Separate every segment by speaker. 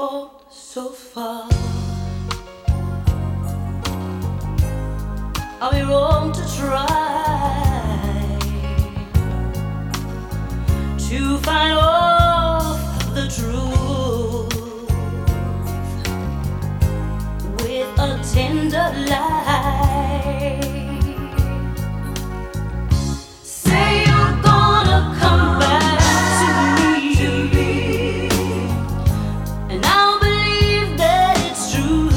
Speaker 1: walked so far. Are we wrong to try to find all the truth with a tender lie? Say you're gonna come back to me, and I'll believe that it's true.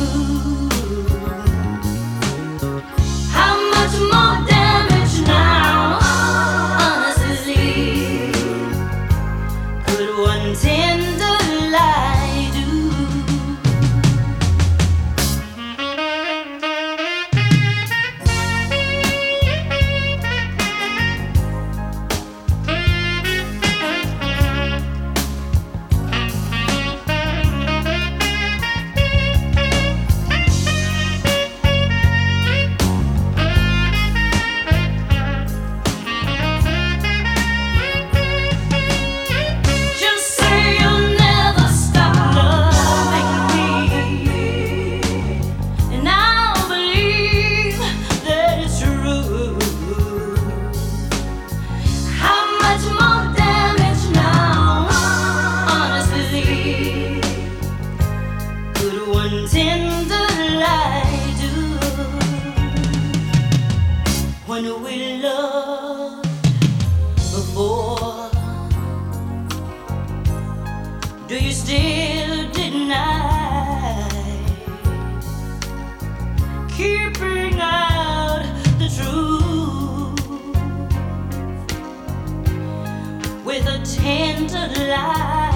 Speaker 1: How much more damage now, honestly, could one tender lie do? One tender lie do? When we loved before, do you still deny keeping out the truth with a tender lie?